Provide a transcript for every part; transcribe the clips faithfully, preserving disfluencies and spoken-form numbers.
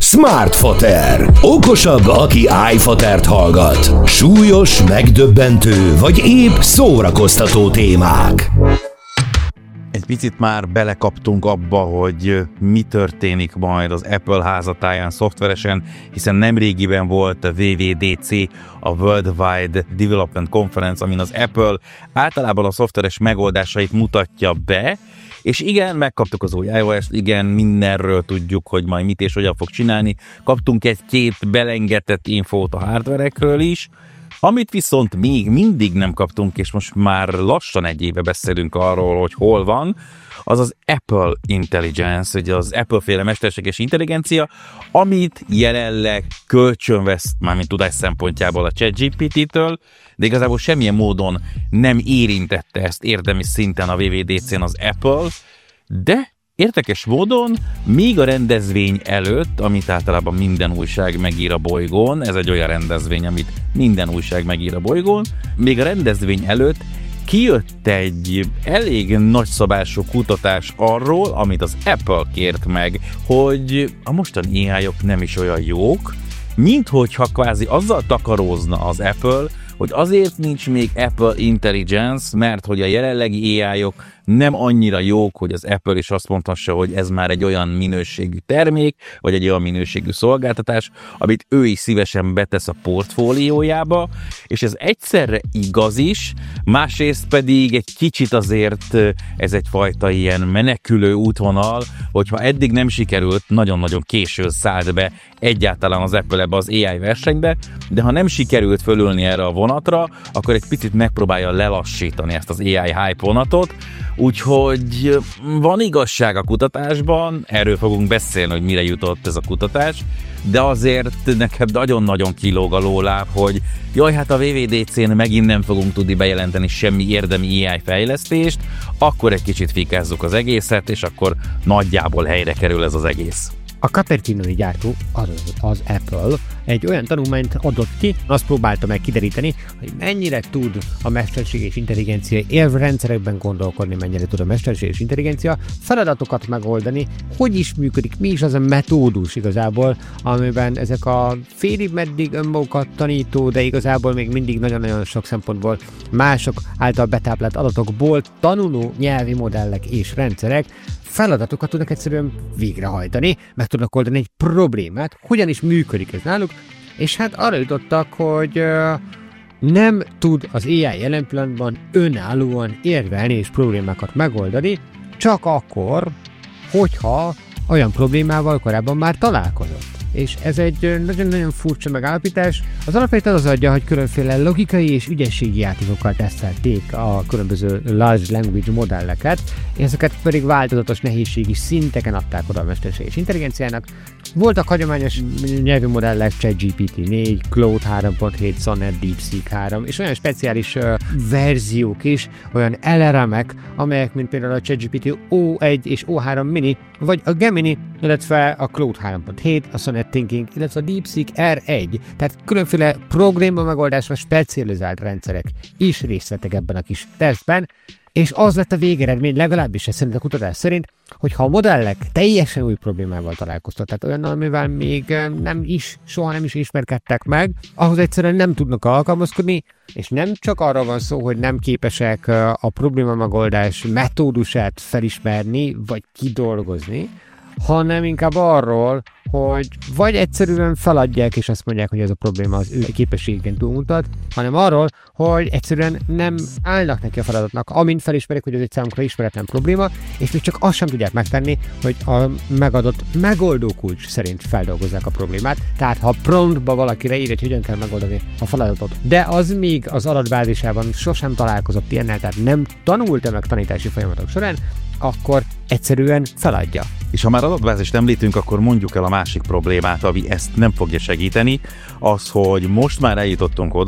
Smartfotter. Okosabb, aki iFotert hallgat. Súlyos, megdöbbentő, vagy épp szórakoztató témák. Egy picit már belekaptunk abba, hogy mi történik majd az Apple házatáján szoftveresen, hiszen nemrégiben volt a dupla vé dupla dé cé, a Worldwide Development Conference, amin az Apple általában a szoftveres megoldásait mutatja be, és igen, megkaptuk az új iOS-t, igen, mindenről tudjuk, hogy majd mit és hogyan fog csinálni. Kaptunk egy-két belengetett infót a hardverekről is, amit viszont még mindig nem kaptunk, és most már lassan egy éve beszélünk arról, hogy hol van, az az Apple Intelligence, ugye az Apple-féle mesterséges intelligencia, amit jelenleg kölcsönvesz, mármint tudás szempontjából a ChatGPT-től, de igazából semmilyen módon nem érintette ezt érdemi szinten a dupla vé dupla dé cén az Apple, de érdekes módon még a rendezvény előtt, amit általában minden újság megír a bolygón, ez egy olyan rendezvény, amit minden újság megír a bolygón, még a rendezvény előtt kijött egy elég nagyszabású kutatás arról, amit az Apple kért meg, hogy a mostani á i-ok nem is olyan jók, minthogyha kvázi azzal takarózna az Apple, hogy azért nincs még Apple Intelligence, mert hogy a jelenlegi á i-ok nem annyira jók, hogy az Apple is azt mondhassa, hogy ez már egy olyan minőségű termék, vagy egy olyan minőségű szolgáltatás, amit ő is szívesen betesz a portfóliójába, és ez egyszerre igaz is, másrészt pedig egy kicsit azért ez egyfajta ilyen menekülő útvonal, hogyha eddig nem sikerült, nagyon-nagyon későn szállt be egyáltalán az Apple ebbe az á i versenybe, de ha nem sikerült fölülni erre a vonatra, akkor egy picit megpróbálja lelassítani ezt az á i hype vonatot, úgyhogy van igazság a kutatásban, erről fogunk beszélni, hogy mire jutott ez a kutatás, de azért nekem nagyon-nagyon kilóg a lóláb, hogy jaj, hát a dupla vé dupla dé cén megint nem fogunk tudni bejelenteni semmi érdemi á i fejlesztést, akkor egy kicsit fikázzuk az egészet, és akkor nagyjából helyre kerül ez az egész. A cupertinói gyártó, az, az Apple egy olyan tanulmányt adott ki, azt próbálta meg kideríteni, hogy mennyire tud a mesterséges intelligencia érvrendszerekben gondolkodni, mennyire tud a mesterséges intelligencia feladatokat megoldani, hogy is működik, mi is az a metódus igazából, amiben ezek a félig meddig önmagukat tanító, de igazából még mindig nagyon-nagyon sok szempontból mások által betáplált adatokból tanuló nyelvi modellek és rendszerek feladatokat tudnak egyszerűen végrehajtani, meg tudnak oldani egy problémát, hogyan is működik ez náluk, és hát arra jutottak, hogy uh, nem tud az á i jelen pillanatban önállóan érvelni és problémákat megoldani, csak akkor, hogyha olyan problémával korábban már találkozott. És ez egy nagyon-nagyon furcsa megállapítás. Az alapvetően az adja, hogy különféle logikai és ügyességi játékokkal tesztelték a különböző large language modelleket, és ezeket pedig változatos nehézségi szinteken adták oda a mesterséges intelligenciának. Voltak hagyományos nyelvi modellek, ChatGPT négy, Claude három pont hét, Sonnet, DeepSeek három, és olyan speciális uh, verziók is, olyan el er em-ek, amelyek, mint például a ChatGPT ó egy és ó három mini, vagy a Gemini, illetve a Claude három pont hét, a Sonnet Thinking, illetve a DeepSeek er egy, tehát különféle probléma megoldásra specializált rendszerek is részt vettek ebben a kis tesztben, és az lett a végeredmény, legalábbis ez szerint a kutatás szerint, hogyha a modellek teljesen új problémával találkoztak, tehát olyan, amivel még nem is, soha nem is ismerkedtek meg, ahhoz egyszerűen nem tudnak alkalmazkodni, és nem csak arra van szó, hogy nem képesek a probléma megoldás metódusát felismerni, vagy kidolgozni, hanem inkább arról, hogy vagy egyszerűen feladják, és azt mondják, hogy ez a probléma az ő képességén túlmutat, hanem arról, hogy egyszerűen nem állnak neki a feladatnak, amint felismerik, hogy ez egy számukra ismeretlen probléma, és még csak azt sem tudják megtenni, hogy a megadott megoldó kulcs szerint feldolgozzák a problémát. Tehát ha promptba valakire ír, hogy hogyan kell megoldani a feladatot, de az még az adatbázisában sosem találkozott ilyennel, tehát nem tanulta meg tanítási folyamatok során, akkor egyszerűen feladja. És ha már adatbázist említünk, akkor mondjuk el a másik problémát, ami ezt nem fogja segíteni, az, hogy most már eljutottunk oda,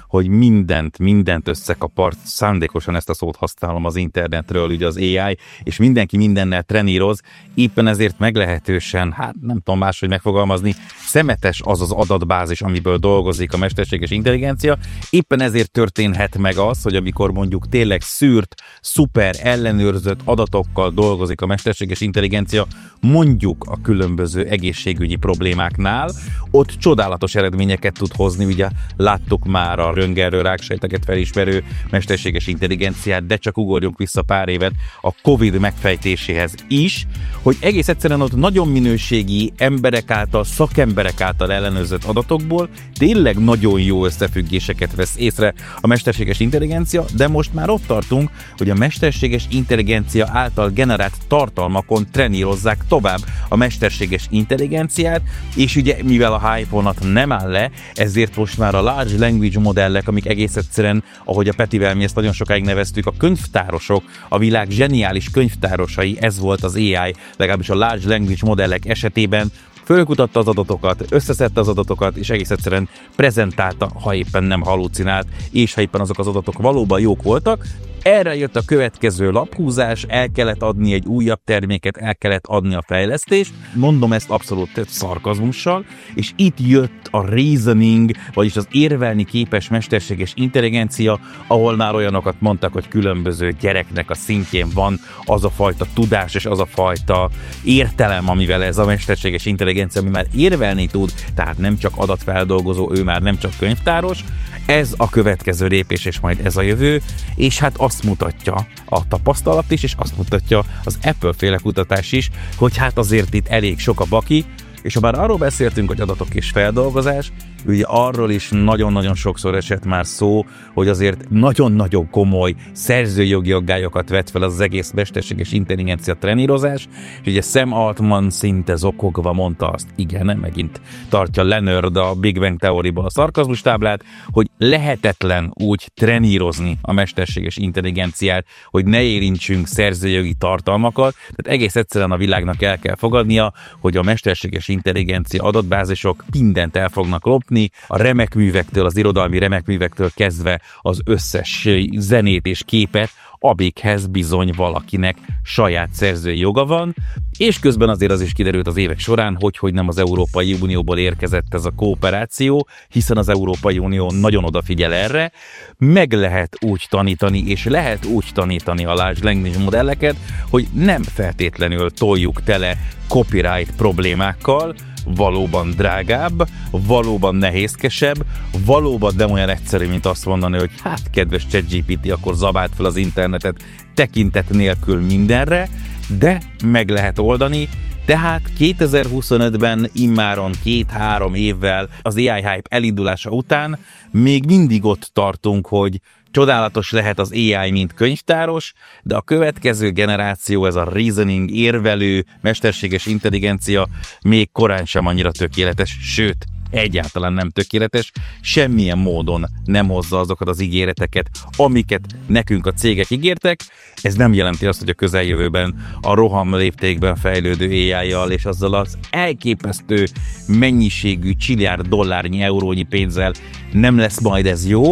hogy mindent, mindent összekapart, szándékosan ezt a szót használom az internetről, ugye az á i, és mindenki mindennel treníroz, éppen ezért meglehetősen, hát nem tudom máshogy megfogalmazni, szemetes az az adatbázis, amiből dolgozik a mesterséges intelligencia, éppen ezért történhet meg az, hogy amikor mondjuk tényleg szűrt, szuper ellenőrzött adatokkal dolgozik a mesterséges intelligencia, mondjuk a különböző egészségügyi problémáknál, ott csodálatos eredményeket tud hozni, ugye láttuk már a röntgenről ráksejteket felismerő mesterséges intelligenciát, de csak ugorjunk vissza pár évet a Covid megfejtéséhez is, hogy egész egyszerűen ott nagyon minőségi emberek által, szakemberek által ellenőrzött adatokból tényleg nagyon jó összefüggéseket vesz észre a mesterséges intelligencia, de most már ott tartunk, hogy a mesterséges intelligencia által generált tartalmakon trenírozzák tovább a mesterséges intelligenciát, és ugye mivel a hype vonat nem áll le, ezért most már a large language modellek, amik egész egyszerűen, ahogy a Petivel mi ezt nagyon sokáig neveztük, a könyvtárosok, a világ zseniális könyvtárosai, ez volt az á i, legalábbis a large language modellek esetében, fölkutatta az adatokat, összeszedte az adatokat, és egész egyszerűen prezentálta, ha éppen nem hallucinált, és ha éppen azok az adatok valóban jók voltak. Erre jött a következő laphúzás, el kellett adni egy újabb terméket, el kellett adni a fejlesztést. Mondom ezt abszolút szarkazmussal, és itt jött a reasoning, vagyis az érvelni képes mesterséges intelligencia, ahol már olyanokat mondtak, hogy különböző gyereknek a szintjén van az a fajta tudás és az a fajta értelem, amivel ez a mesterséges intelligencia, ami már érvelni tud, tehát nem csak adatfeldolgozó, ő már nem csak könyvtáros. Ez a következő lépés, és majd ez a jövő, és hát azt mutatja a tapasztalat is, és azt mutatja az Apple-féle kutatás is, hogy hát azért itt elég sok a baki, és ha bár arról beszéltünk, hogy adatok és feldolgozás, ugye arról is nagyon-nagyon sokszor esett már szó, hogy azért nagyon-nagyon komoly szerzőjogi aggályokat vet fel az egész mesterséges intelligencia trenírozás, és ugye Sam Altman szinte zokogva mondta azt, igen, megint tartja Leonard a Big Bang teóriból a szarkazmus táblát, hogy lehetetlen úgy trenírozni a mesterséges intelligenciát, hogy ne érintsünk szerzőjogi tartalmakat, tehát egész egyszerűen a világnak el kell fogadnia, hogy a mesterséges intelligencia adatbázisok mindent el fognak lopni, a remekművektől, az irodalmi remekművektől kezdve az összes zenét és képet, amikhez bizony valakinek saját szerzői joga van, és közben azért az is kiderült az évek során, hogy, hogy nem az Európai Unióból érkezett ez a kooperáció, hiszen az Európai Unió nagyon odafigyel erre, meg lehet úgy tanítani, és lehet úgy tanítani a large language modelleket, hogy nem feltétlenül toljuk tele copyright problémákkal, valóban drágább, valóban nehézkesebb, valóban nem olyan egyszerű, mint azt mondani, hogy hát kedves ChatGPT, akkor zabáld fel az internetet tekintet nélkül mindenre, de meg lehet oldani. Tehát kétezer-huszonötben immáron két-három évvel az á i hype elindulása után még mindig ott tartunk, hogy csodálatos lehet az á i, mint könyvtáros, de a következő generáció, ez a reasoning, érvelő, mesterséges intelligencia még korán sem annyira tökéletes, sőt, egyáltalán nem tökéletes, semmilyen módon nem hozza azokat az ígéreteket, amiket nekünk a cégek ígértek. Ez nem jelenti azt, hogy a közeljövőben a roham léptékben fejlődő á i-jal és azzal az elképesztő mennyiségű csilliárd dollárnyi, eurónyi pénzzel nem lesz majd ez jó,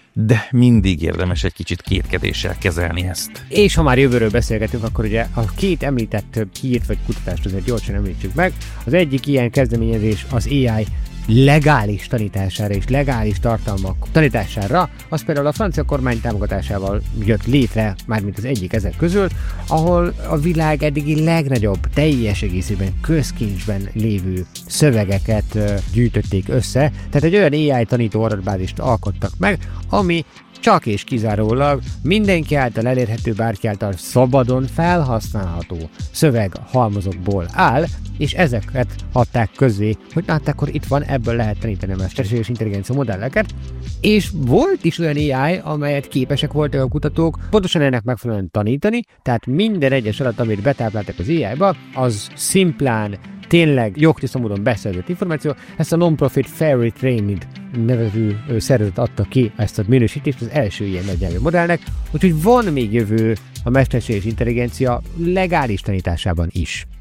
de mindig érdemes egy kicsit kétkedéssel kezelni ezt. És ha már jövőről beszélgetünk, akkor ugye a két említett hírt vagy kutatást azért gyorsan említsük meg. Az egyik ilyen kezdeményezés az á i legális tanítására és legális tartalmak tanítására, az például a francia kormány támogatásával jött létre, mármint az egyik ezek közül, ahol a világ eddigi legnagyobb, teljes egészében közkincsben lévő szövegeket uh, gyűjtötték össze, tehát egy olyan á i tanító adatbázist alkottak meg, ami csak és kizárólag mindenki által elérhető, bárki által szabadon felhasználható szöveghalmazokból áll, és ezeket adták közzé, hogy na, hát akkor itt van, ebből lehet tanítani a mesterséges intelligencia modelleket, és volt is olyan á i, amelyet képesek voltak a kutatók pontosan ennek megfelelően tanítani, tehát minden egyes adat, amit betápláltak az á i-ba, az szimplán tényleg jogtiszta módon beszerzett információ. Ezt a non-profit Fairy Training nevező szervezet adta ki ezt a minősítést az első ilyen nagynyelvű modellnek, úgyhogy van még jövő a mesterséges intelligencia legális tanításában is.